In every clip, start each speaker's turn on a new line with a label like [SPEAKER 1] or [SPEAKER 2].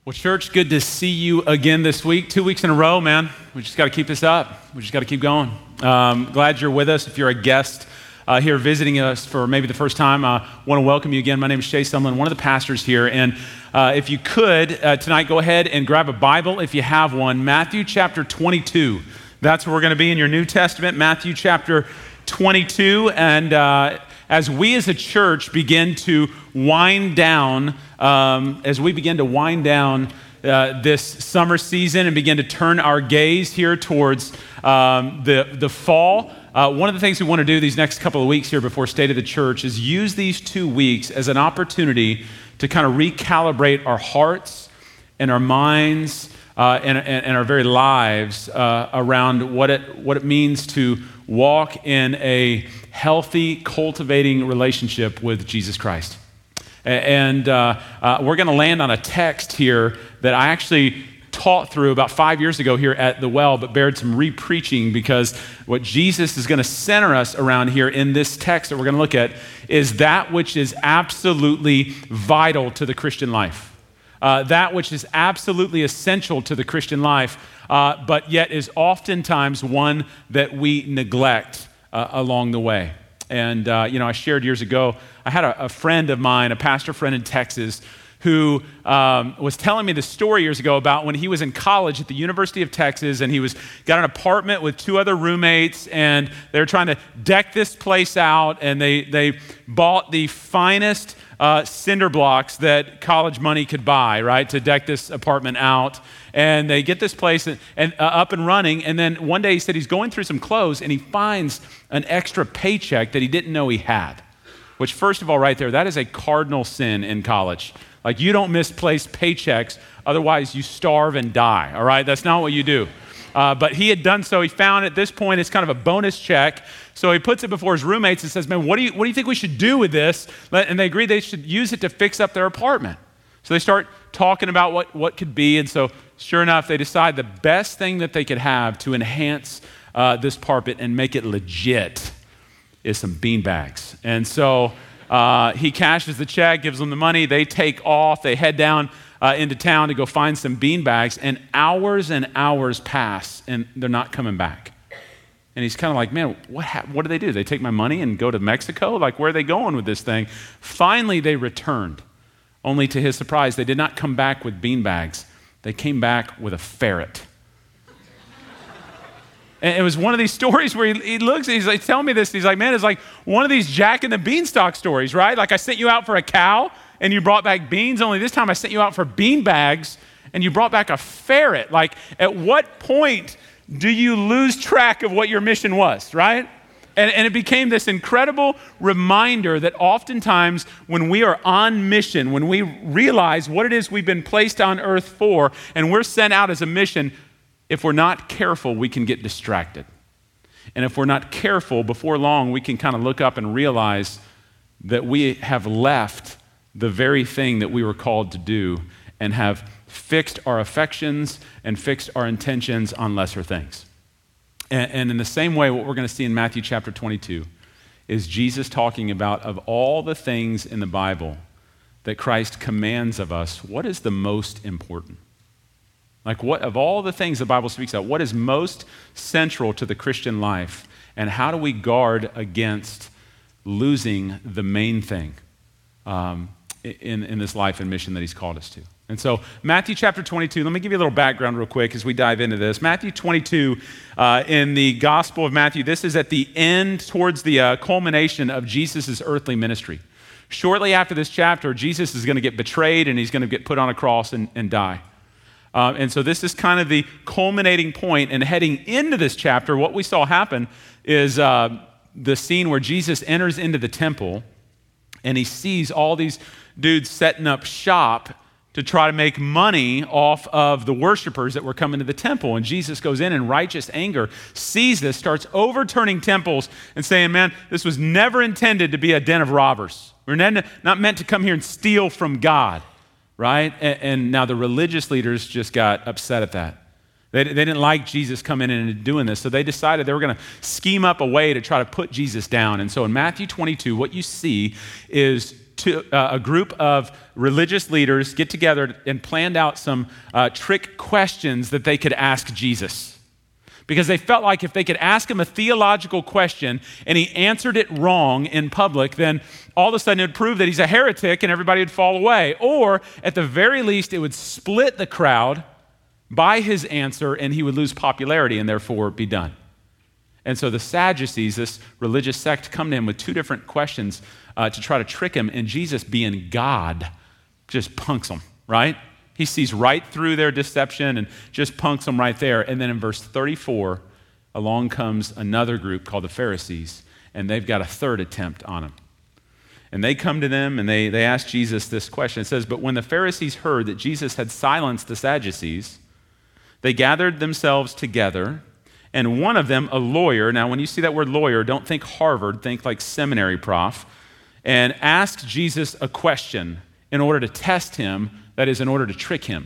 [SPEAKER 1] Well, church, good to see you again this week. 2 weeks in a row, man. We just got to keep this up. We just got to keep going. Glad you're with us. If you're a guest here visiting us for maybe the first time, I want to welcome you again. My name is Shay Sumlin, one of the pastors here. And if you could, tonight, go ahead and grab a Bible if you have one. Matthew chapter 22. That's where we're going to be in your New Testament, Matthew chapter 22. And as we as a church begin to wind down, this summer season and begin to turn our gaze here towards the fall, one of the things we want to do these next couple of weeks here before State of the Church is use these 2 weeks as an opportunity to kind of recalibrate our hearts and our minds and our very lives around what it means to walk in a healthy, cultivating relationship with Jesus Christ. And we're going to land on a text here that I actually taught through about 5 years ago here at the Well, but bared some re-preaching because what Jesus is going to center us around here in this text that we're going to look at is that which is absolutely vital to the Christian life. That which is absolutely essential to the Christian life, but yet is oftentimes one that we neglect along the way. And, I shared years ago, I had a friend of mine, a pastor friend in Texas, who was telling me the story years ago about when he was in college at the University of Texas, and he got an apartment with 2 other roommates, and they were trying to deck this place out, and they bought the finest cinder blocks that college money could buy, right, to deck this apartment out. And they get this place and up and running, and then one day he said he's going through some clothes, and he finds an extra paycheck that he didn't know he had, which first of all, right there, that is a cardinal sin in college. Like, you don't misplace paychecks, otherwise you starve and die, all right? That's not what you do. But he had done so. He found at this point it's kind of a bonus check. So he puts it before his roommates and says, man, what do you think we should do with this? And they agree they should use it to fix up their apartment. So they start talking about what could be. And so sure enough, they decide the best thing that they could have to enhance this carpet and make it legit is some bean bags. And so he cashes the check, gives them the money. They take off. They head down into town to go find some bean bags. And hours pass, and they're not coming back. And he's kind of like, man, what do they do? They take my money and go to Mexico? Like, where are they going with this thing? Finally, they returned. Only to his surprise, they did not come back with bean bags. They came back with a ferret. And it was one of these stories where he looks and he's like, tell me this. He's like, man, it's like one of these Jack and the Beanstalk stories, right? Like, I sent you out for a cow and you brought back beans. Only this time I sent you out for bean bags and you brought back a ferret. Like, at what point do you lose track of what your mission was, right? And it became this incredible reminder that oftentimes when we are on mission, when we realize what it is we've been placed on earth for, and we're sent out as a mission, if we're not careful, we can get distracted. And if we're not careful, before long, we can kind of look up and realize that we have left the very thing that we were called to do and have fixed our affections and fixed our intentions on lesser things. And in the same way, what we're going to see in Matthew chapter 22 is Jesus talking about, of all the things in the Bible that Christ commands of us, what is the most important? Like, what of all the things the Bible speaks about, what is most central to the Christian life? And how do we guard against losing the main thing in this life and mission that he's called us to? And so Matthew chapter 22, let me give you a little background real quick as we dive into this. Matthew 22, in the Gospel of Matthew, this is at the end, towards the culmination of Jesus' earthly ministry. Shortly after this chapter, Jesus is going to get betrayed and he's going to get put on a cross and die. And so this is kind of the culminating point. And heading into this chapter, what we saw happen is the scene where Jesus enters into the temple and he sees all these dudes setting up shop to try to make money off of the worshipers that were coming to the temple. And Jesus goes in righteous anger, sees this, starts overturning temples and saying, man, this was never intended to be a den of robbers. We're not meant to come here and steal from God, right? And now the religious leaders just got upset at that. They didn't like Jesus coming in and doing this, so they decided they were going to scheme up a way to try to put Jesus down. And so in Matthew 22, what you see is a group of religious leaders get together and planned out some trick questions that they could ask Jesus. Because they felt like if they could ask him a theological question and he answered it wrong in public, then all of a sudden it would prove that he's a heretic and everybody would fall away. Or at the very least, it would split the crowd by his answer and he would lose popularity and therefore be done. And so the Sadducees, this religious sect, come to him with two different questions to try to trick him. And Jesus, being God, just punks them, right? He sees right through their deception and just punks them right there. And then in verse 34, along comes another group called the Pharisees, and they've got a third attempt on him. And they come to them and they ask Jesus this question. It says, "But when the Pharisees heard that Jesus had silenced the Sadducees, they gathered themselves together, and one of them, a lawyer," now when you see that word lawyer, don't think Harvard, think like seminary prof, and asked Jesus a question in order to test him, that is, in order to trick him.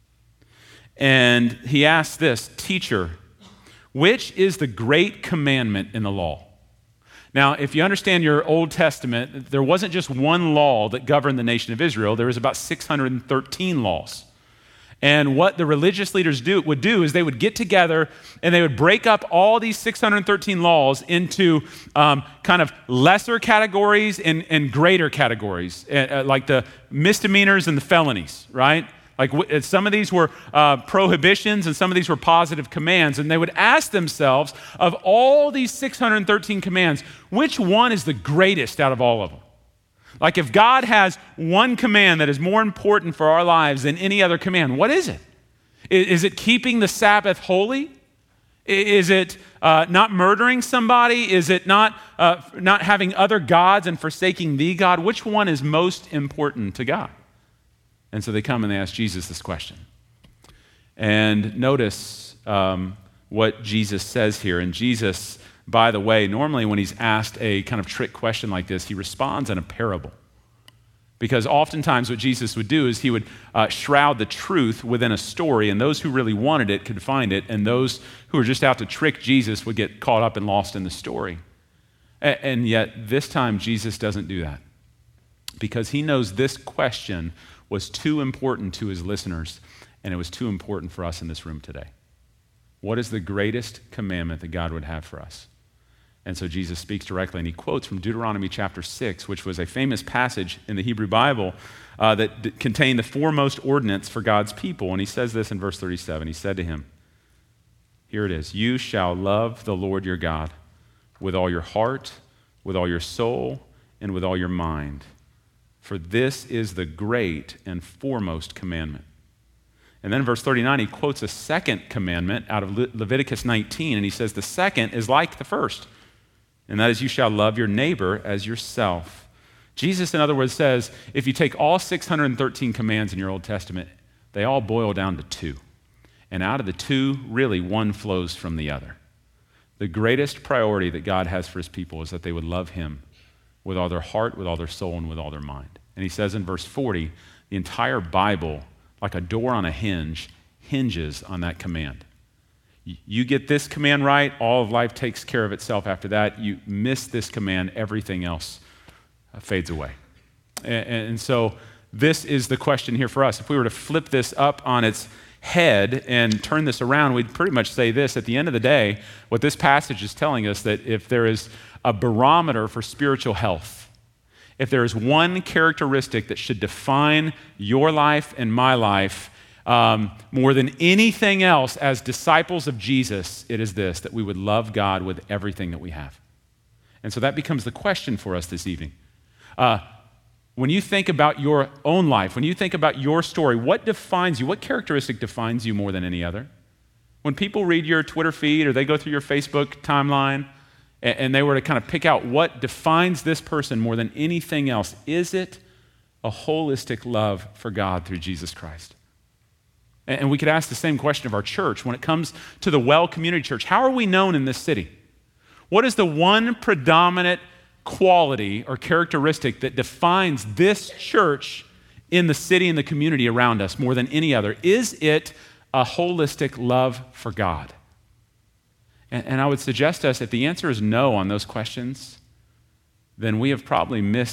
[SPEAKER 1] And he asked this, "Teacher, which is the great commandment in the law?" Now, if you understand your Old Testament, there wasn't just one law that governed the nation of Israel. There was about 613 laws. And what the religious leaders would do is they would get together and they would break up all these 613 laws into kind of lesser categories and greater categories, like the misdemeanors and the felonies, right? Like some of these were prohibitions and some of these were positive commands. And they would ask themselves, of all these 613 commands, which one is the greatest out of all of them? Like if God has one command that is more important for our lives than any other command, what is it? Is it keeping the Sabbath holy? Is it not murdering somebody? Is it not having other gods and forsaking the God? Which one is most important to God? And so they come and they ask Jesus this question. And notice what Jesus says here. And Jesus, by the way, normally when he's asked a kind of trick question like this, he responds in a parable. Because oftentimes what Jesus would do is he would shroud the truth within a story, and those who really wanted it could find it, and those who were just out to trick Jesus would get caught up and lost in the story. And yet this time Jesus doesn't do that, because he knows this question was too important to his listeners, and it was too important for us in this room today. What is the greatest commandment that God would have for us? And so Jesus speaks directly, and he quotes from Deuteronomy chapter 6, which was a famous passage in the Hebrew Bible that contained the foremost ordinance for God's people. And he says this in verse 37. He said to him, here it is, "You shall love the Lord your God with all your heart, with all your soul, and with all your mind. For this is the great and foremost commandment." And then in verse 39, he quotes a second commandment out of Leviticus 19, and he says the second is like the first, and that is, "You shall love your neighbor as yourself." Jesus, in other words, says, if you take all 613 commands in your Old Testament, they all boil down to two. And out of the two, really, one flows from the other. The greatest priority that God has for his people is that they would love him with all their heart, with all their soul, and with all their mind. And he says in verse 40, the entire Bible, like a door on a hinge, hinges on that command. You get this command right, all of life takes care of itself after that. You miss this command, everything else fades away. And so this is the question here for us. If we were to flip this up on its head and turn this around, we'd pretty much say this. At the end of the day, what this passage is telling us, that if there is a barometer for spiritual health, if there is one characteristic that should define your life and my life more than anything else as disciples of Jesus, it is this, that we would love God with everything that we have. And so that becomes the question for us this evening. When you think about your own life, when you think about your story, what defines you? What characteristic defines you more than any other? When people read your Twitter feed or they go through your Facebook timeline and they were to kind of pick out what defines this person more than anything else, is it a holistic love for God through Jesus Christ? And we could ask the same question of our church. When it comes to the Well Community Church, how are we known in this city? What is the one predominant quality or characteristic that defines this church in the city and the community around us more than any other? Is it a holistic love for God? And I would suggest to us, if the answer is no on those questions, then we have probably missed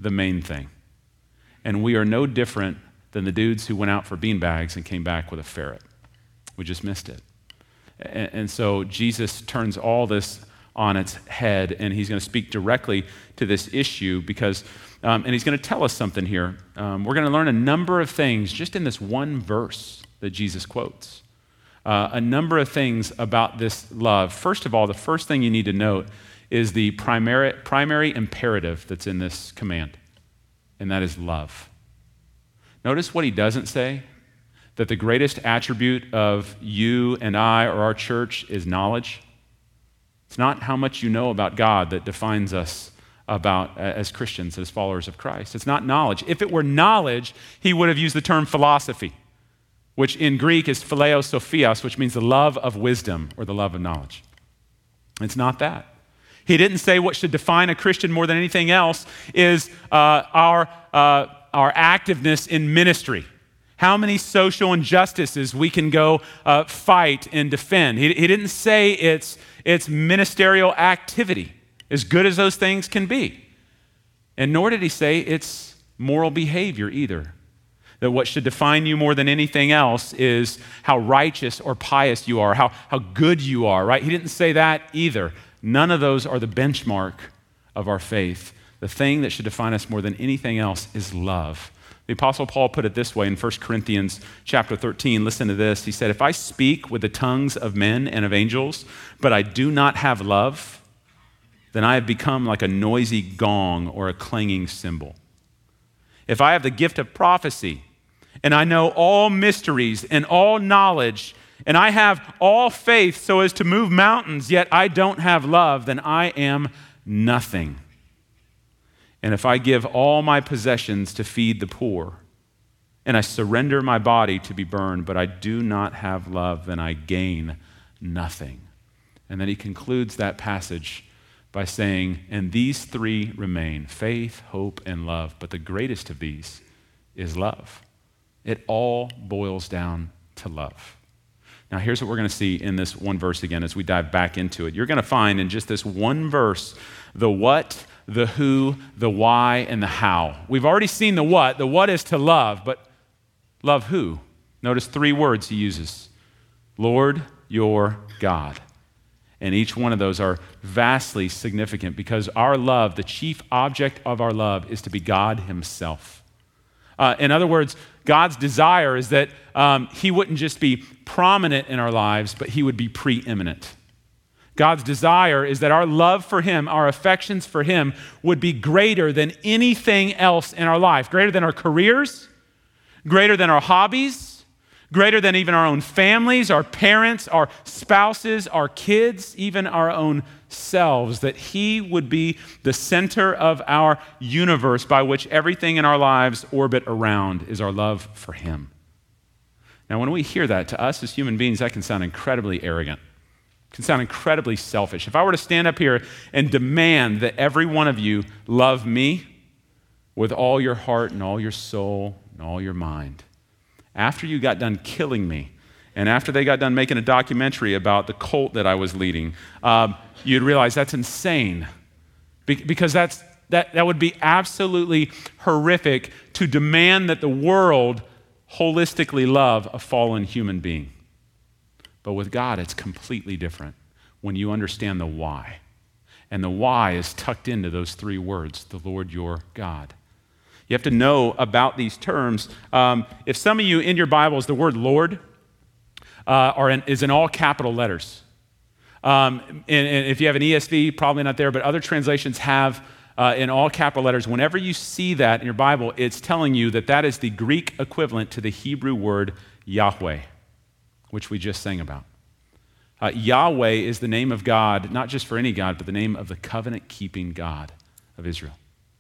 [SPEAKER 1] the main thing. And we are no different than the dudes who went out for beanbags and came back with a ferret. We just missed it. And so Jesus turns all this on its head, and he's going to speak directly to this issue because, and he's going to tell us something here. We're going to learn a number of things just in this one verse that Jesus quotes. A number of things about this love. First of all, the first thing you need to note is the primary imperative that's in this command, and that is love. Notice what he doesn't say, that the greatest attribute of you and I or our church is knowledge. It's not how much you know about God that defines us as Christians, as followers of Christ. It's not knowledge. If it were knowledge, he would have used the term philosophy, which in Greek is phileo sophios, which means the love of wisdom or the love of knowledge. It's not that. He didn't say what should define a Christian more than anything else is our activeness in ministry. How many social injustices we can go fight and defend. He didn't say it's ministerial activity, as good as those things can be. And nor did he say it's moral behavior either. That what should define you more than anything else is how righteous or pious you are, how good you are, right? He didn't say that either. None of those are the benchmark of our faith. The thing that should define us more than anything else is love. The Apostle Paul put it this way in 1 Corinthians chapter 13. Listen to this. He said, if I speak with the tongues of men and of angels, but I do not have love, then I have become like a noisy gong or a clanging cymbal. If I have the gift of prophecy, and I know all mysteries and all knowledge, and I have all faith so as to move mountains, yet I don't have love, then I am nothing. And if I give all my possessions to feed the poor, and I surrender my body to be burned, but I do not have love, then I gain nothing. And then he concludes that passage by saying, and these three remain, faith, hope, and love, but the greatest of these is love. It all boils down to love. Now, here's what we're going to see in this one verse again as we dive back into it. You're going to find in just this one verse the what, the who, the why, and the how. We've already seen the what. The what is to love, but love who? Notice three words he uses. Lord, your God. And each one of those are vastly significant because our love, the chief object of our love, is to be God himself. In other words, God's desire is that he wouldn't just be prominent in our lives, but he would be preeminent. God's desire is that our love for him, our affections for him, would be greater than anything else in our life, greater than our careers, greater than our hobbies, greater than even our own families, our parents, our spouses, our kids, even our own selves, that he would be the center of our universe by which everything in our lives orbit around is our love for him. Now, when we hear that, to us as human beings, that can sound incredibly arrogant. It can sound incredibly selfish. If I were to stand up here and demand that every one of you love me with all your heart and all your soul and all your mind, after you got done killing me, and after they got done making a documentary about the cult that I was leading, you'd realize that's insane. Because that would be absolutely horrific to demand that the world holistically love a fallen human being. But with God, it's completely different when you understand the why. And the why is tucked into those three words, the Lord your God. You have to know about these terms. If some of you in your Bibles, the word Lord is in all capital letters. And if you have an ESV, probably not there, but other translations have in all capital letters. Whenever you see that in your Bible, it's telling you that that is the Greek equivalent to the Hebrew word Yahweh, which we just sang about. Yahweh is the name of God, not just for any God, but the name of the covenant-keeping God of Israel.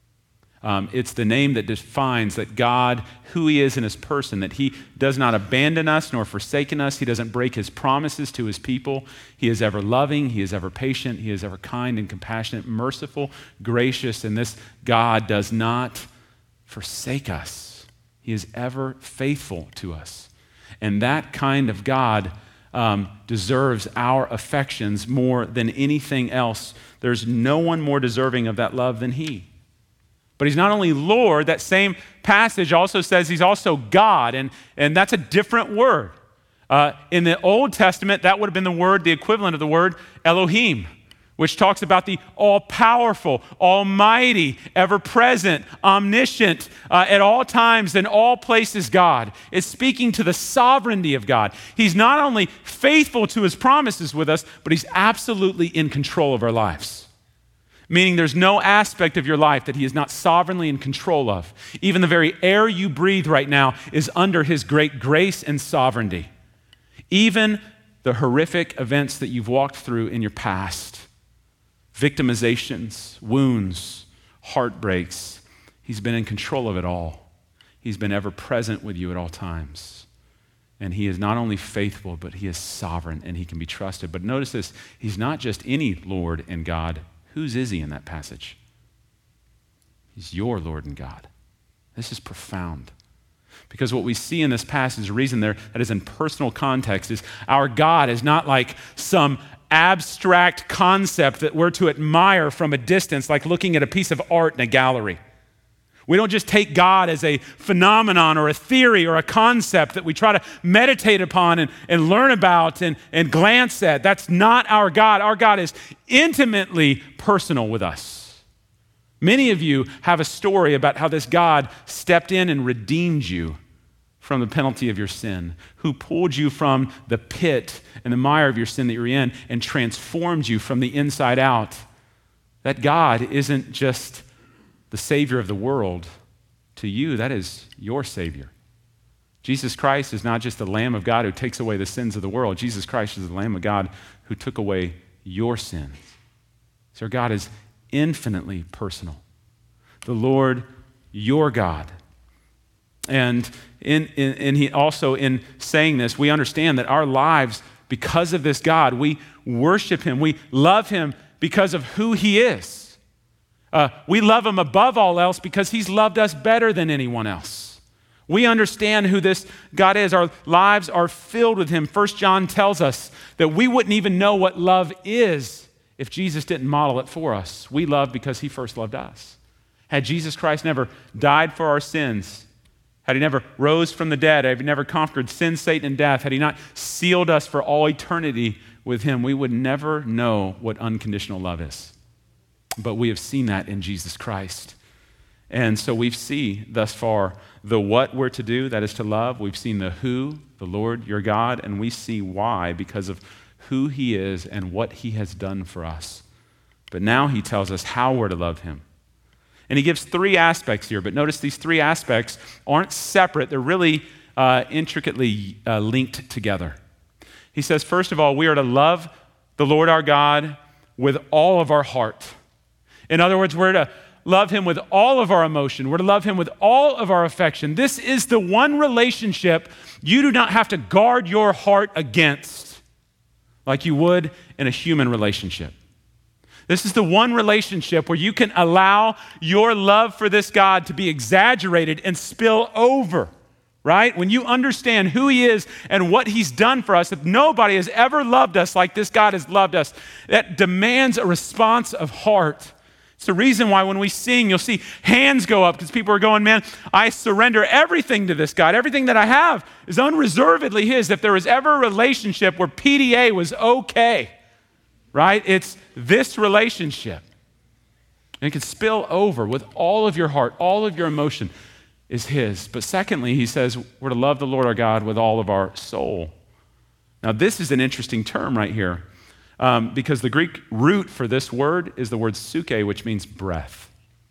[SPEAKER 1] It's the name that defines that God, who he is in his person, that he does not abandon us nor forsaken us. He doesn't break his promises to his people. He is ever loving. He is ever patient. He is ever kind and compassionate, merciful, gracious. And this God does not forsake us. He is ever faithful to us. And that kind of God deserves our affections more than anything else. There's no one more deserving of that love than he. But he's not only Lord, that same passage also says he's also God, and that's a different word. In the Old Testament, that would have been the equivalent of the word Elohim, which talks about the all-powerful, almighty, ever-present, omniscient, at all times and all places God. It's speaking to the sovereignty of God. He's not only faithful to his promises with us, but he's absolutely in control of our lives. Meaning there's no aspect of your life that he is not sovereignly in control of. Even the very air you breathe right now is under his great grace and sovereignty. Even the horrific events that you've walked through in your past, victimizations, wounds, heartbreaks, he's been in control of it all. He's been ever present with you at all times. And he is not only faithful, but he is sovereign and he can be trusted. But notice this, he's not just any Lord and God. Whose is he in that passage? He's your Lord and God. This is profound. Because what we see in this passage, the reason that is in personal context, is our God is not like some abstract concept that we're to admire from a distance, like looking at a piece of art in a gallery. We don't just take God as a phenomenon or a theory or a concept that we try to meditate upon and learn about and glance at. That's not our God. Our God is intimately personal with us. Many of you have a story about how this God stepped in and redeemed you from the penalty of your sin, who pulled you from the pit and the mire of your sin that you're in and transformed you from the inside out. That God isn't just the Savior of the world. To you, that is your Savior. Jesus Christ is not just the Lamb of God who takes away the sins of the world. Jesus Christ is the Lamb of God who took away your sins. So God is infinitely personal. The Lord, your God. And he also, in saying this, we understand that our lives, because of this God, we worship him. We love him because of who he is. We love him above all else because he's loved us better than anyone else. We understand who this God is. Our lives are filled with him. 1 John tells us that we wouldn't even know what love is if Jesus didn't model it for us. We love because he first loved us. Had Jesus Christ never died for our sins, had he never rose from the dead, had he never conquered sin, Satan, and death, had he not sealed us for all eternity with him, we would never know what unconditional love is. But we have seen that in Jesus Christ. And so we've seen thus far the what we're to do, that is to love. We've seen the who, the Lord, your God, and we see why because of who he is and what he has done for us. But now he tells us how we're to love him. And he gives three aspects here, but notice these three aspects aren't separate. They're really intricately linked together. He says, first of all, we are to love the Lord our God with all of our heart. In other words, we're to love him with all of our emotion. We're to love him with all of our affection. This is the one relationship you do not have to guard your heart against like you would in a human relationship. This is the one relationship where you can allow your love for this God to be exaggerated and spill over, right? When you understand who he is and what he's done for us, that nobody has ever loved us like this God has loved us, that demands a response of heart. It's the reason why when we sing, you'll see hands go up because people are going, man, I surrender everything to this God. Everything that I have is unreservedly his. If there was ever a relationship where PDA was okay, right? It's this relationship. And it can spill over with all of your heart, all of your emotion is his. But secondly, he says we're to love the Lord our God with all of our soul. Now, this is an interesting term right here because the Greek root for this word is the word suke, which means breath.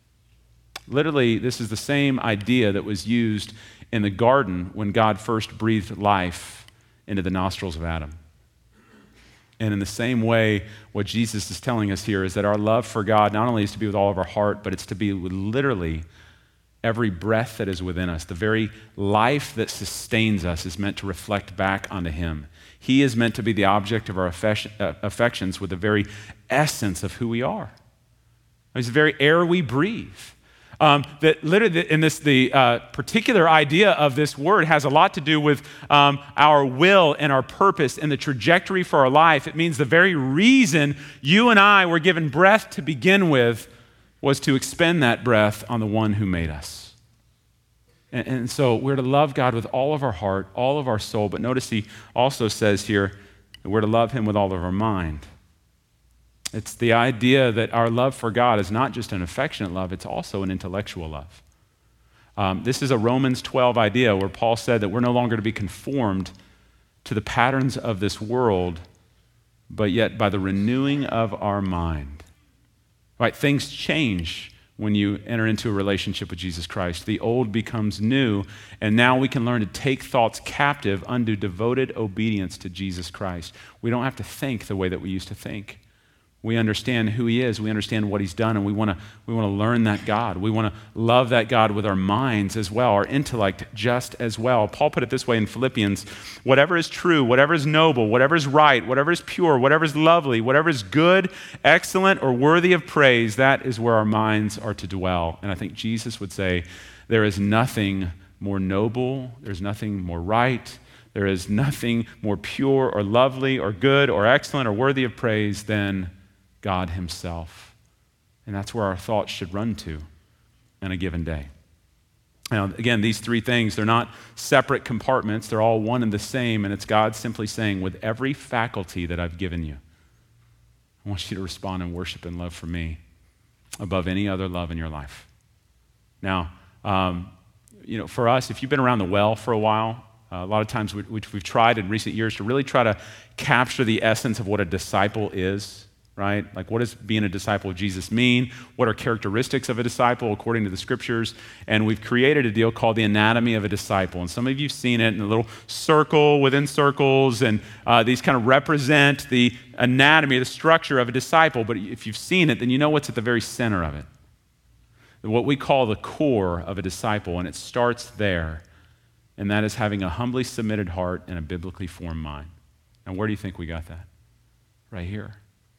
[SPEAKER 1] Literally, this is the same idea that was used in the garden when God first breathed life into the nostrils of Adam. And in the same way, what Jesus is telling us here is that our love for God not only is to be with all of our heart, but it's to be with literally every breath that is within us. The very life that sustains us is meant to reflect back onto him. He is meant to be the object of our affections with the very essence of who we are. It's the very air we breathe. That literally in this, the particular idea of this word has a lot to do with our will and our purpose and the trajectory for our life. It means the very reason you and I were given breath to begin with was to expend that breath on the one who made us. And so we're to love God with all of our heart, all of our soul, but notice he also says here that we're to love him with all of our mind. It's the idea that our love for God is not just an affectionate love, it's also an intellectual love. This is a Romans 12 idea where Paul said that we're no longer to be conformed to the patterns of this world, but yet by the renewing of our mind. Right? Things change when you enter into a relationship with Jesus Christ. The old becomes new, and now we can learn to take thoughts captive unto devoted obedience to Jesus Christ. We don't have to think the way that we used to think. We understand who he is. We understand what he's done, and we want to learn that God. We want to love that God with our minds as well, our intellect just as well. Paul put it this way in Philippians: whatever is true, whatever is noble, whatever is right, whatever is pure, whatever is lovely, whatever is good, excellent, or worthy of praise, that is where our minds are to dwell. And I think Jesus would say there is nothing more noble, there's nothing more right, there is nothing more pure or lovely or good or excellent or worthy of praise than God himself. And that's where our thoughts should run to in a given day. Now, again, these three things, they're not separate compartments. They're all one and the same, and it's God simply saying, with every faculty that I've given you, I want you to respond in worship and love for me above any other love in your life. Now, for us, if you've been around the well for a while, a lot of times we've tried in recent years to really try to capture the essence of what a disciple is. Right? Like, what does being a disciple of Jesus mean? What are characteristics of a disciple according to the scriptures? And we've created a deal called the anatomy of a disciple. And some of you have seen it in a little circle within circles, and these kind of represent the anatomy, the structure of a disciple. But if you've seen it, then you know what's at the very center of it. What we call the core of a disciple, and it starts there, and that is having a humbly submitted heart and a biblically formed mind. And where do you think we got that? Right here.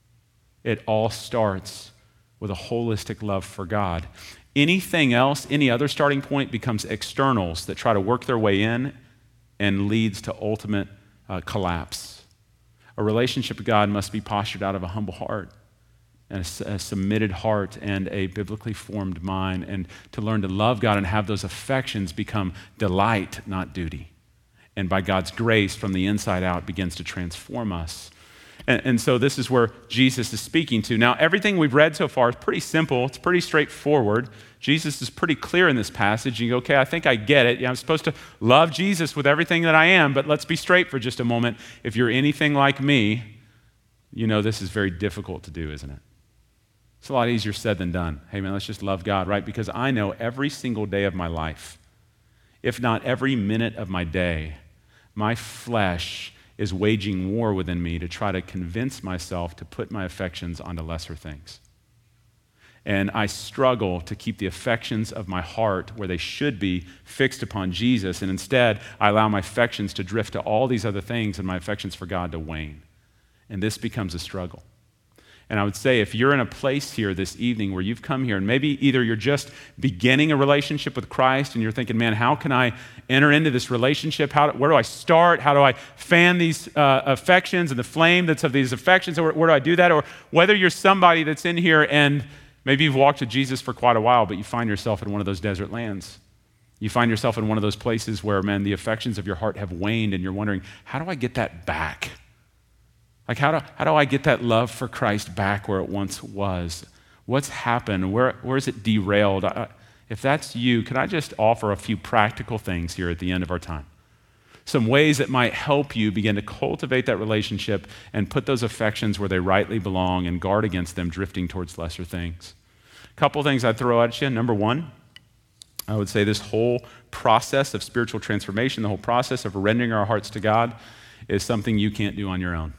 [SPEAKER 1] It all starts with a holistic love for God. Anything else, any other starting point becomes externals that try to work their way in and leads to ultimate collapse. A relationship with God must be postured out of a humble heart and a submitted heart and a biblically formed mind, and to learn to love God and have those affections become delight, not duty. And by God's grace from the inside out begins to transform us. And so this is where Jesus is speaking to. Now, everything we've read so far is pretty simple. It's pretty straightforward. Jesus is pretty clear in this passage. You go, okay, I think I get it. Yeah, I'm supposed to love Jesus with everything that I am, but let's be straight for just a moment. If you're anything like me, you know this is very difficult to do, isn't it? It's a lot easier said than done. Hey, man, let's just love God, right? Because I know every single day of my life, if not every minute of my day, my flesh is waging war within me to try to convince myself to put my affections onto lesser things. And I struggle to keep the affections of my heart where they should be fixed upon Jesus, and instead I allow my affections to drift to all these other things and my affections for God to wane. And this becomes a struggle. And I would say if you're in a place here this evening where you've come here and maybe either you're just beginning a relationship with Christ and you're thinking, man, how can I enter into this relationship? Where do I start? How do I fan these affections and the flame that's of these affections? Where do I do that? Or whether you're somebody that's in here and maybe you've walked with Jesus for quite a while, but you find yourself in one of those desert lands. You find yourself in one of those places where, man, the affections of your heart have waned and you're wondering, how do I get that back? Like, how do I get that love for Christ back where it once was? What's happened? Where is it derailed? If that's you, could I just offer a few practical things here at the end of our time? Some ways that might help you begin to cultivate that relationship and put those affections where they rightly belong and guard against them drifting towards lesser things. A couple things I'd throw at you. Number one, I would say this whole process of spiritual transformation, the whole process of rendering our hearts to God, is something you can't do on your own.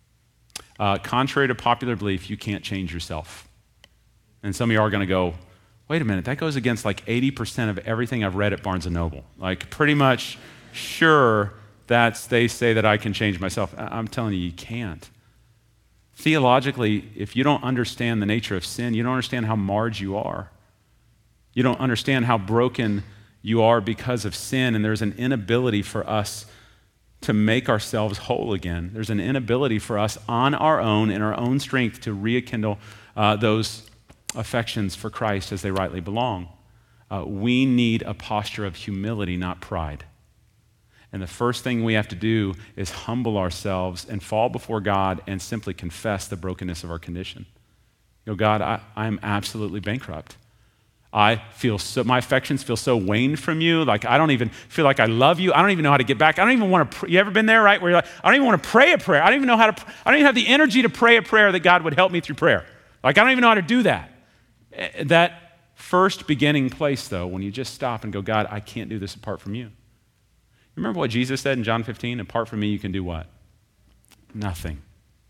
[SPEAKER 1] Contrary to popular belief, you can't change yourself. And some of you are going to go, wait a minute, that goes against like 80% of everything I've read at Barnes & Noble. Like pretty much sure they say that I can change myself. I'm telling you can't. Theologically, if you don't understand the nature of sin, you don't understand how marred you are. You don't understand how broken you are because of sin, and there's an inability for us to make ourselves whole again. There's an inability for us on our own, in our own strength, to rekindle those affections for Christ as they rightly belong, we need a posture of humility, not pride. And the first thing we have to do is humble ourselves and fall before God and simply confess the brokenness of our condition. God, I'm absolutely bankrupt. My affections feel so waned from you. Like, I don't even feel like I love you. I don't even know how to get back. I don't even want to, you ever been there, right? Where you're like, I don't even want to pray a prayer. I don't even know how to, I don't even have the energy to pray a prayer that God would help me through prayer. Like, I don't even know how to do that. That first beginning place, though, when you just stop and go, God, I can't do this apart from you. Remember what Jesus said in John 15? Apart from me, you can do what? Nothing.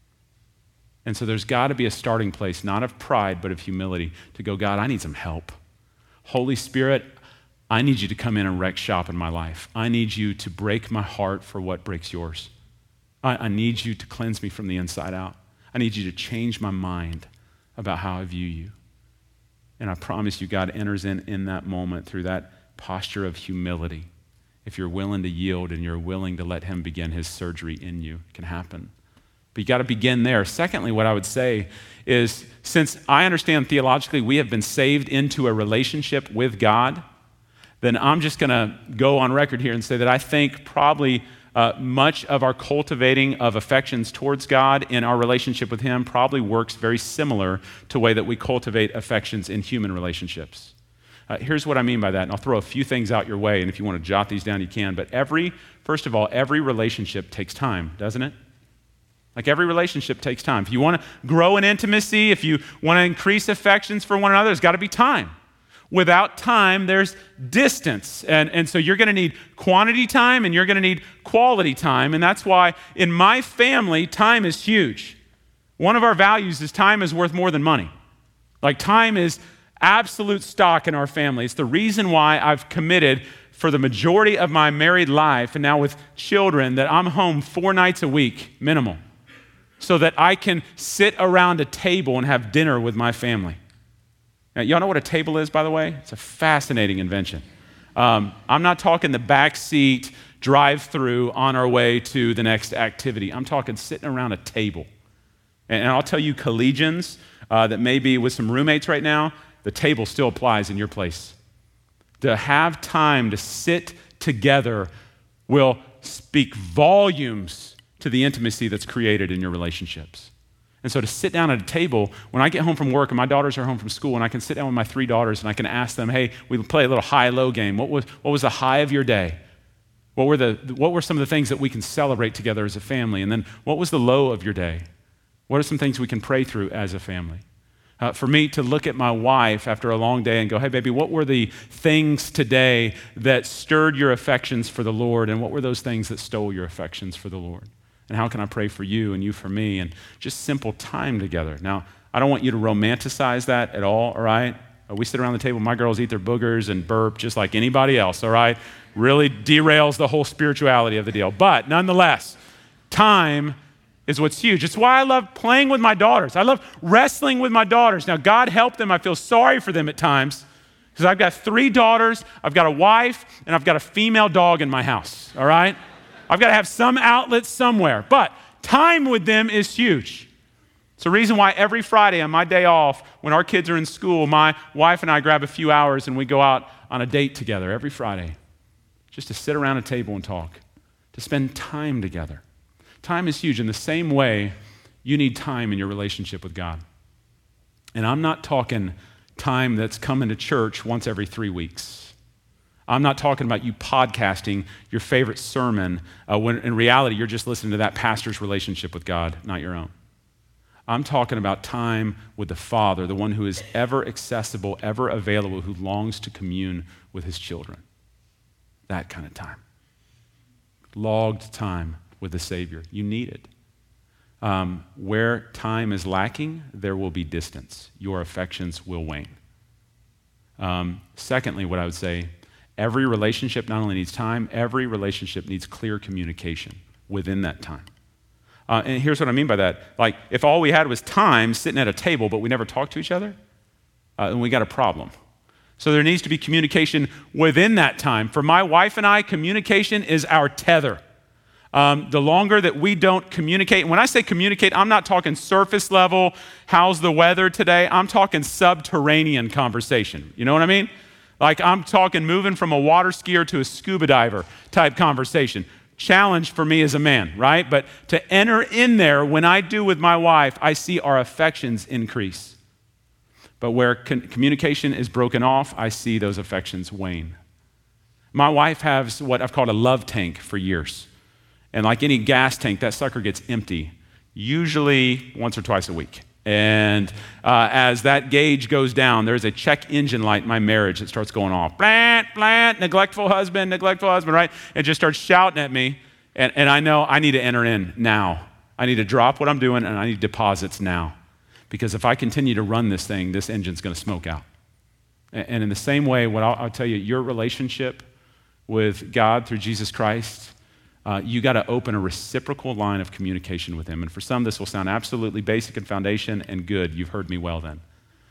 [SPEAKER 1] And so there's got to be a starting place, not of pride, but of humility, to go, God, I need some help. Holy Spirit, I need you to come in and wreck shop in my life. I need you to break my heart for what breaks yours. I need you to cleanse me from the inside out. I need you to change my mind about how I view you. And I promise you, God enters in that moment through that posture of humility. If you're willing to yield and you're willing to let him begin his surgery in you, it can happen. But you got to begin there. Secondly, what I would say is, since I understand theologically we have been saved into a relationship with God, then I'm just going to go on record here and say that I think probably much of our cultivating of affections towards God in our relationship with him probably works very similar to the way that we cultivate affections in human relationships. Here's what I mean by that, and I'll throw a few things out your way, and if you want to jot these down, you can. But first of all, every relationship takes time, doesn't it? Like, every relationship takes time. If you want to grow in intimacy, if you want to increase affections for one another, there's got to be time. Without time, there's distance. And so you're going to need quantity time and you're going to need quality time. And that's why in my family, time is huge. One of our values is time is worth more than money. Like, time is absolute stock in our family. It's the reason why I've committed for the majority of my married life, and now with children, that I'm home 4 nights a week, minimal, so that I can sit around a table and have dinner with my family. Now, y'all know what a table is, by the way? It's a fascinating invention. I'm not talking the back seat drive-through on our way to the next activity. I'm talking sitting around a table. And I'll tell you, collegians that may be with some roommates right now, the table still applies in your place. To have time to sit together will speak volumes to the intimacy that's created in your relationships. And so to sit down at a table, when I get home from work and my daughters are home from school, and I can sit down with my 3 daughters and I can ask them, hey, we play a little high-low game. What was the high of your day? What were some of the things that we can celebrate together as a family? And then what was the low of your day? What are some things we can pray through as a family? For me to look at my wife after a long day and go, hey, baby, what were the things today that stirred your affections for the Lord? And what were those things that stole your affections for the Lord? And how can I pray for you and you for me? And just simple time together. Now, I don't want you to romanticize that at all right? We sit around the table, my girls eat their boogers and burp just like anybody else, all right? Really derails the whole spirituality of the deal. But nonetheless, time is what's huge. It's why I love playing with my daughters. I love wrestling with my daughters. Now, God help them. I feel sorry for them at times because I've got 3 daughters, I've got a wife, and I've got a female dog in my house, all right? I've got to have some outlet somewhere. But time with them is huge. It's the reason why every Friday on my day off, when our kids are in school, my wife and I grab a few hours and we go out on a date together every Friday just to sit around a table and talk, to spend time together. Time is huge. In the same way, you need time in your relationship with God. And I'm not talking time that's coming to church once every 3 weeks. I'm not talking about you podcasting your favorite sermon when in reality you're just listening to that pastor's relationship with God, not your own. I'm talking about time with the Father, the one who is ever accessible, ever available, who longs to commune with his children. That kind of time. Logged time with the Savior. You need it. Where time is lacking, there will be distance. Your affections will wane. Secondly, what I would say, every relationship not only needs time, every relationship needs clear communication within that time. And here's what I mean by that. Like, if all we had was time sitting at a table, but we never talked to each other, then we got a problem. So there needs to be communication within that time. For my wife and I, communication is our tether. The longer that we don't communicate, and when I say communicate, I'm not talking surface level, how's the weather today? I'm talking subterranean conversation. You know what I mean? Like I'm talking moving from a water skier to a scuba diver type conversation. Challenge for me as a man, right? But to enter in there, when I do with my wife, I see our affections increase. But where communication is broken off, I see those affections wane. My wife has what I've called a love tank for years. And like any gas tank, that sucker gets empty, usually once or twice a week. And as that gauge goes down, there's a check engine light in my marriage that starts going off. Blant, blant, neglectful husband, right? It just starts shouting at me. And I know I need to enter in now. I need to drop what I'm doing, and I need deposits now. Because if I continue to run this thing, this engine's going to smoke out. And in the same way, what I'll tell you, your relationship with God through Jesus Christ, you got to open a reciprocal line of communication with him. And for some, this will sound absolutely basic and foundation and good. You've heard me well then.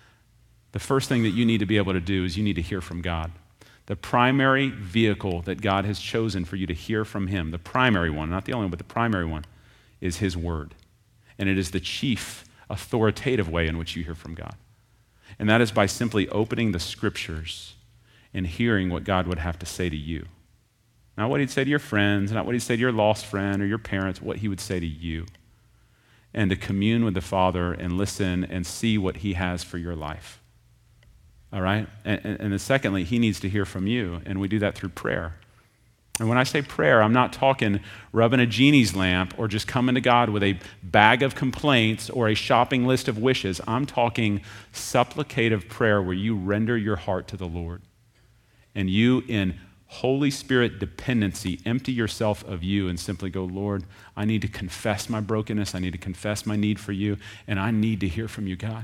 [SPEAKER 1] The first thing that you need to be able to do is you need to hear from God. The primary vehicle that God has chosen for you to hear from him, the primary one, not the only one, but the primary one, is his word. And it is the chief authoritative way in which you hear from God. And that is by simply opening the scriptures and hearing what God would have to say to you. Not what he'd say to your friends, not what he'd say to your lost friend or your parents, what he would say to you. And to commune with the Father and listen and see what he has for your life. All right? And then secondly, he needs to hear from you, and we do that through prayer. And when I say prayer, I'm not talking rubbing a genie's lamp or just coming to God with a bag of complaints or a shopping list of wishes. I'm talking supplicative prayer where you render your heart to the Lord. And you, in Holy Spirit dependency, empty yourself of you and simply go, Lord, I need to confess my brokenness. I need to confess my need for you. And I need to hear from you, God.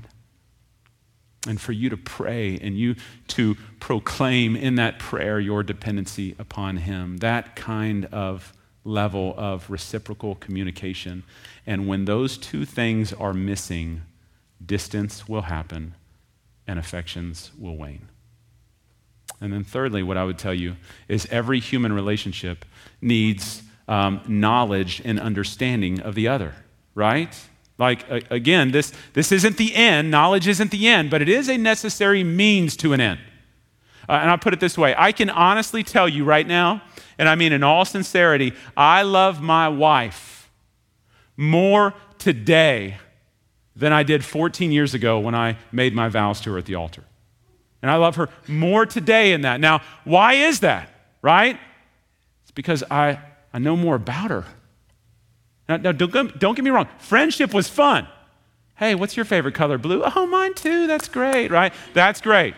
[SPEAKER 1] And for you to pray and you to proclaim in that prayer your dependency upon him. That kind of level of reciprocal communication. And when those two things are missing, distance will happen and affections will wane. And then thirdly, what I would tell you is every human relationship needs knowledge and understanding of the other, right? Like, again, this isn't the end. Knowledge isn't the end, but it is a necessary means to an end. And I'll put it this way. I can honestly tell you right now, and I mean in all sincerity, I love my wife more today than I did 14 years ago when I made my vows to her at the altar. And I love her more today in that. Now, why is that, right? It's because I know more about her. Now, don't get me wrong. Friendship was fun. Hey, what's your favorite color? Blue? Oh, mine too. That's great, right? That's great.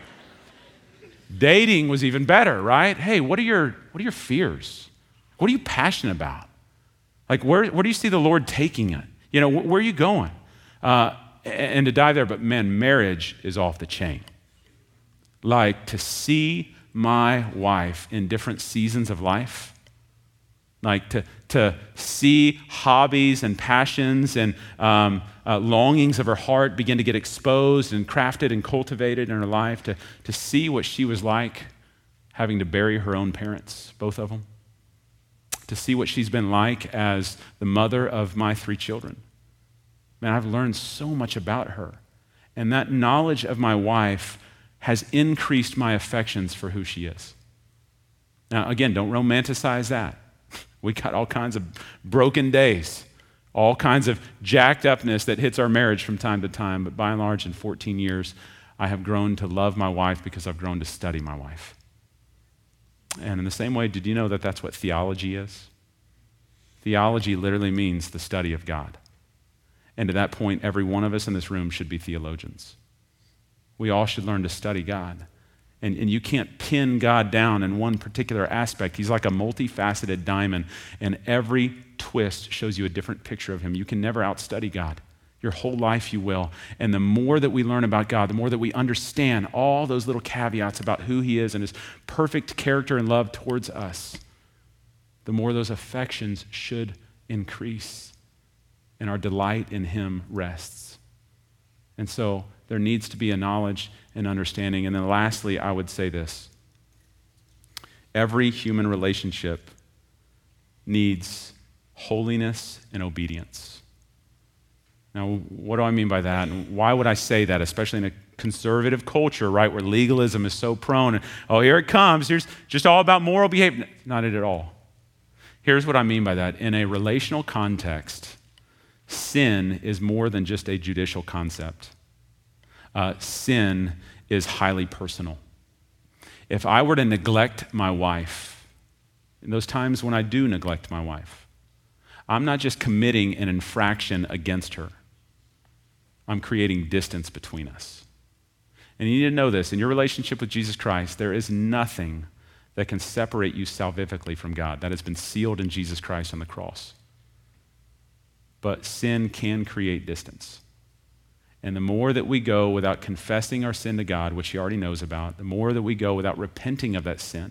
[SPEAKER 1] Dating was even better, right? Hey, what are your fears? What are you passionate about? Like, where do you see the Lord taking it? You know, where are you going? And to dive there, but man, marriage is off the chain. Like, to see my wife in different seasons of life, like to see hobbies and passions and longings of her heart begin to get exposed and crafted and cultivated in her life, to see what she was like having to bury her own parents, both of them, to see what she's been like as the mother of my 3 children. Man, I've learned so much about her. And that knowledge of my wife has increased my affections for who she is. Now, again, don't romanticize that. We got all kinds of broken days, all kinds of jacked upness that hits our marriage from time to time. But by and large, in 14 years, I have grown to love my wife because I've grown to study my wife. And in the same way, did you know that that's what theology is? Theology literally means the study of God. And to that point, every one of us in this room should be theologians. We all should learn to study God. And you can't pin God down in one particular aspect. He's like a multifaceted diamond, and every twist shows you a different picture of him. You can never outstudy God. Your whole life you will. And the more that we learn about God, the more that we understand all those little caveats about who he is and his perfect character and love towards us, the more those affections should increase and our delight in him rests. And so there needs to be a knowledge and understanding. And then lastly, I would say this. Every human relationship needs holiness and obedience. Now, what do I mean by that? And why would I say that, especially in a conservative culture, right, where legalism is so prone? And, oh, here it comes. Here's just all about moral behavior. Not it at all. Here's what I mean by that. In a relational context, sin is more than just a judicial concept. Sin is highly personal. If I were to neglect my wife, in those times when I do neglect my wife, I'm not just committing an infraction against her. I'm creating distance between us. And you need to know this. In your relationship with Jesus Christ, there is nothing that can separate you salvifically from God. That has been sealed in Jesus Christ on the cross. But sin can create distance. And the more that we go without confessing our sin to God, which He already knows about, the more that we go without repenting of that sin,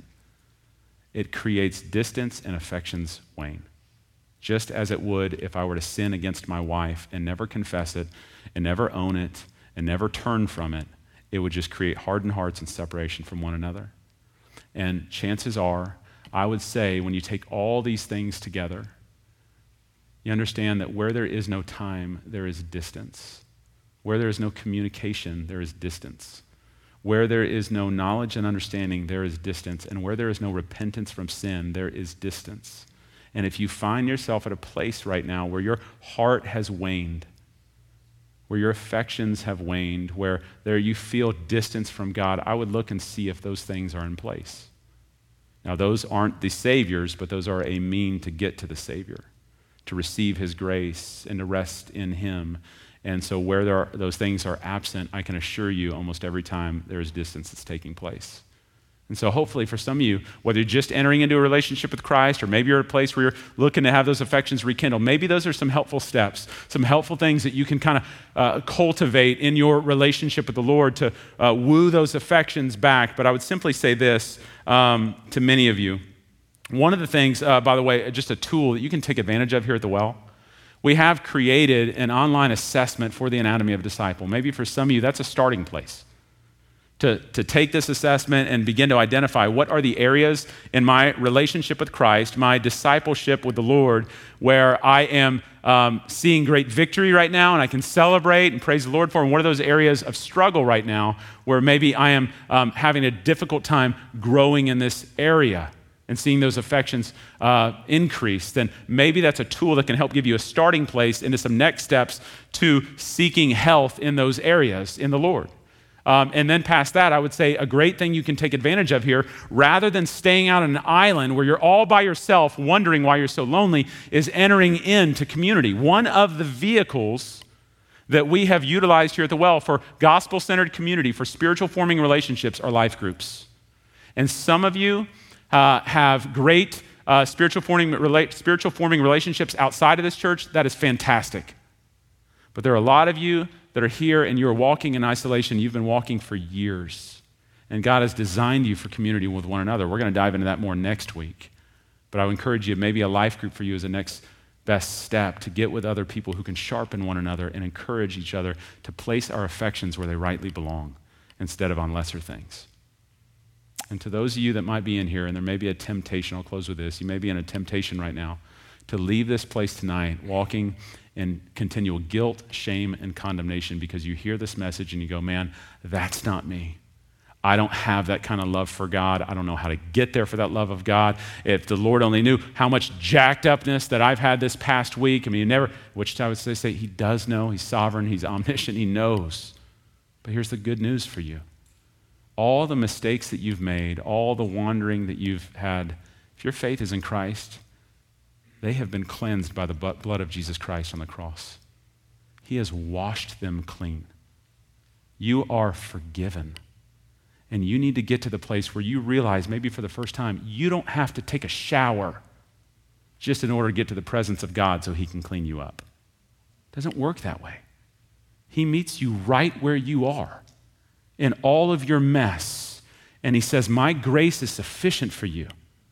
[SPEAKER 1] it creates distance and affections wane. Just as it would if I were to sin against my wife and never confess it and never own it and never turn from it, it would just create hardened hearts and separation from one another. And chances are, I would say, when you take all these things together, you understand that where there is no time, there is distance. Where there is no communication, there is distance. Where there is no knowledge and understanding, there is distance. And where there is no repentance from sin, there is distance. And if you find yourself at a place right now where your heart has waned, where your affections have waned, where there you feel distance from God, I would look and see if those things are in place. Now, those aren't the Savior's, but those are a mean to get to the Savior, to receive His grace and to rest in Him. And so where those things are absent, I can assure you almost every time there is distance that's taking place. And so hopefully for some of you, whether you're just entering into a relationship with Christ or maybe you're at a place where you're looking to have those affections rekindled, maybe those are some helpful steps, some helpful things that you can kind of cultivate in your relationship with the Lord to woo those affections back. But I would simply say this to many of you. One of the things, by the way, just a tool that you can take advantage of here at the Well, we have created an online assessment for the anatomy of a disciple. Maybe for some of you, that's a starting place. To take this assessment and begin to identify what are the areas in my relationship with Christ, my discipleship with the Lord, where I am seeing great victory right now and I can celebrate and praise the Lord for, and what are those areas of struggle right now where maybe I am having a difficult time growing in this area and seeing those affections increase. Then maybe that's a tool that can help give you a starting place into some next steps to seeking health in those areas in the Lord. And then past that, I would say a great thing you can take advantage of here, rather than staying out on an island where you're all by yourself wondering why you're so lonely, is entering into community. One of the vehicles that we have utilized here at the Well for gospel-centered community, for spiritual forming relationships, are life groups. And some of you have great spiritual forming relationships outside of this church. That is fantastic. But there are a lot of you that are here and you're walking in isolation. You've been walking for years. And God has designed you for community with one another. We're going to dive into that more next week. But I would encourage you, maybe a life group for you is the next best step, to get with other people who can sharpen one another and encourage each other to place our affections where they rightly belong instead of on lesser things. And to those of you that might be in here, and there may be a temptation, I'll close with this, you may be in a temptation right now to leave this place tonight walking in continual guilt, shame, and condemnation because you hear this message and you go, man, that's not me. I don't have that kind of love for God. I don't know how to get there for that love of God. If the Lord only knew how much jacked upness that I've had this past week. I mean, which I would say He does know. He's sovereign. He's omniscient. He knows. But here's the good news for you. All the mistakes that you've made, all the wandering that you've had, if your faith is in Christ, they have been cleansed by the blood of Jesus Christ on the cross. He has washed them clean. You are forgiven. And you need to get to the place where you realize, maybe for the first time, you don't have to take a shower just in order to get to the presence of God so He can clean you up. It doesn't work that way. He meets you right where you are in all of your mess. And He says, my grace is sufficient for you.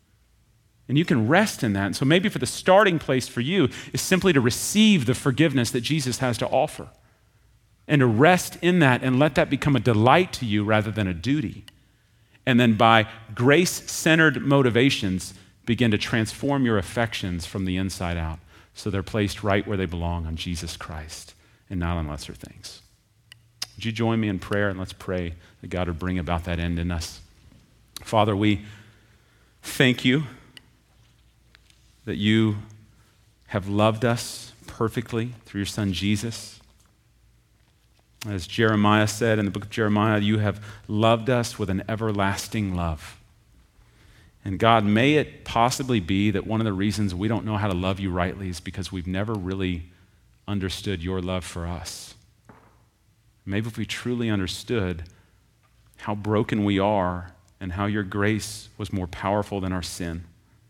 [SPEAKER 1] And you can rest in that. And so maybe for the starting place for you is simply to receive the forgiveness that Jesus has to offer and to rest in that and let that become a delight to you rather than a duty. And then by grace-centered motivations, begin to transform your affections from the inside out. so they're placed right where they belong on Jesus Christ and not on lesser things. Would you join me in prayer, and let's pray that God would bring about that end in us. Father, we thank you that you have loved us perfectly through your Son Jesus. As Jeremiah said in the book of Jeremiah, you have loved us with an everlasting love. And God, may it possibly be that one of the reasons we don't know how to love you rightly is because we've never really understood your love for us. Maybe if we truly understood how broken we are and how your grace was more powerful than our sin.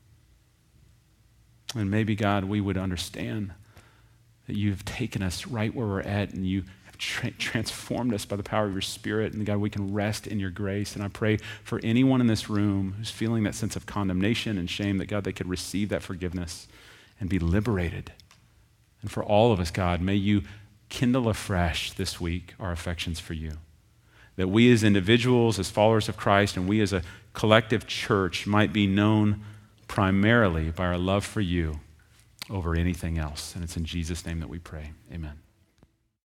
[SPEAKER 1] And maybe, God, we would understand that you've taken us right where we're at and you have transformed us by the power of your Spirit. And God, we can rest in your grace. And I pray for anyone in this room who's feeling that sense of condemnation and shame, that God, they could receive that forgiveness and be liberated. And for all of us, God, may you kindle afresh this week our affections for you. That we as individuals, as followers of Christ, and we as a collective church might be known primarily by our love for you over anything else. And it's in Jesus' name that we pray. Amen.